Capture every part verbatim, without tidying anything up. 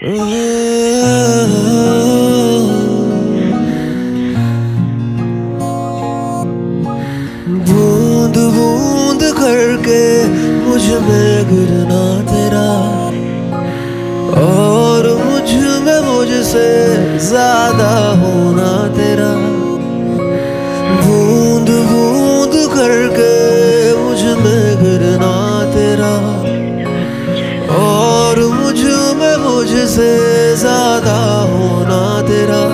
बूंद बूंद करके मुझ में गिरना तेरा, और मुझ में मुझसे ज्यादा होना तेरा। बूंद बूंद करके मुझ में गिरना तेरा, और मुझ में मुझसे ज्यादा होना तेरा।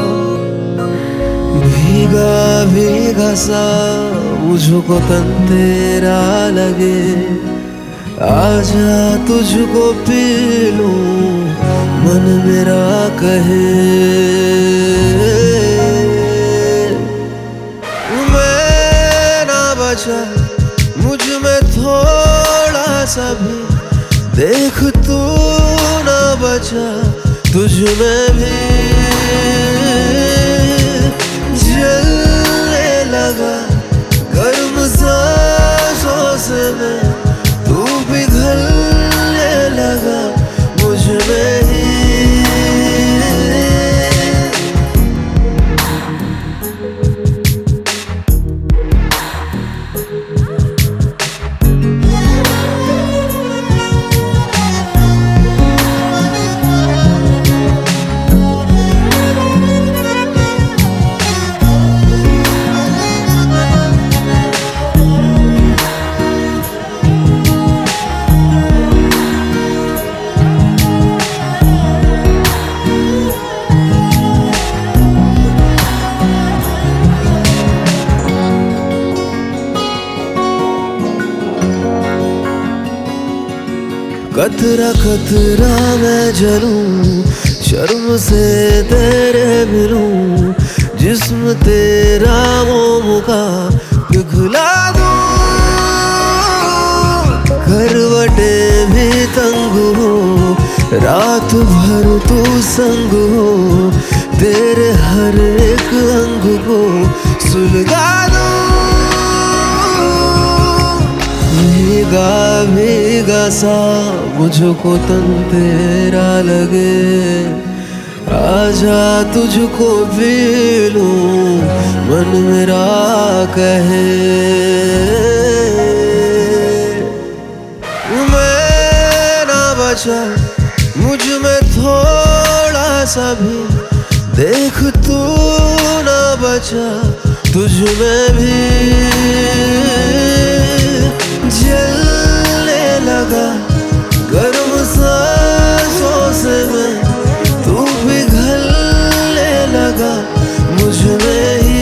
भीगा भीगा सा मुझको तन तेरा लगे, आजा तुझको पी लूं मन मेरा कहे। मैं ना बचा मुझ में थोड़ा सा भी, देख तू ना बचा तुझ में भी। जलने लगा गर्म सांसों से मैं, तू पिघलने लगा मुझ में ही। कतरा कतरा मैं जलूं, शर्म से तेरे मिलूं, जिस्म तेरा मोम का पिघला दूं। करवटे भी तंग हो, रात भर तू संग हो, तेरे हर एक अंग को सुलगा दूं। भीगा भीगा सा मुझको तन तेरा लगे, आजा तुझको पी लूं मन मेरा कहे। मैं ना बचा मुझ में थोड़ा सा भी, देख तू ना बचा तुझ में भी। जलने लगा गर्म सांसों से मैं, तू पिघलने लगा मुझ में ही।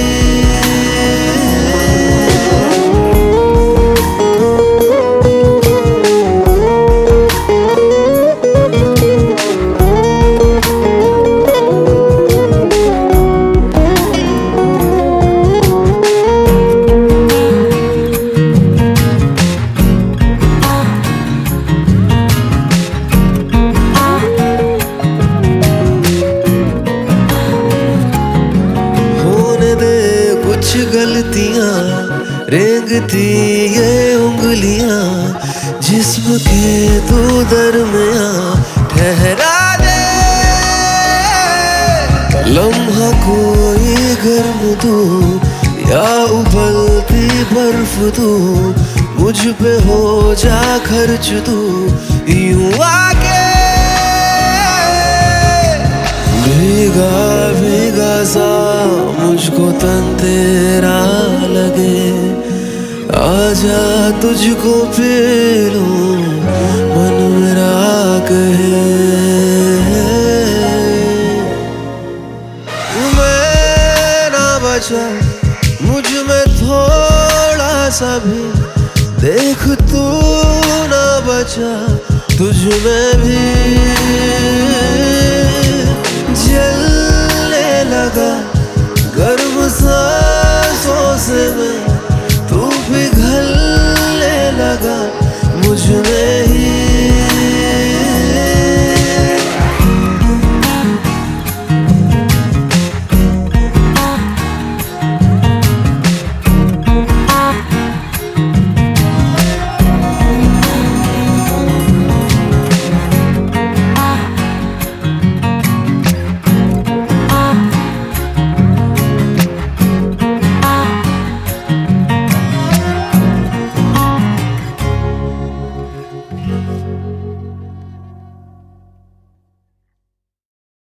गलतियां रेंगती ये उंगलियां, जिस्म के तू दरमियां ठहरा दे। लम्हा कोई गर्म तू या उबलती बर्फ तू, मुझ पे हो जा खर्च तू यूं आके। भीगा भीगा सा मुझको तन तेरा लगे, आजा तुझको पी लूं मन मेरा कहे। मैं ना बचा मुझ में थोड़ा सा भी, देख तू ना बचा तुझ में भी। जलने लगा गर्म सांसों से मैं,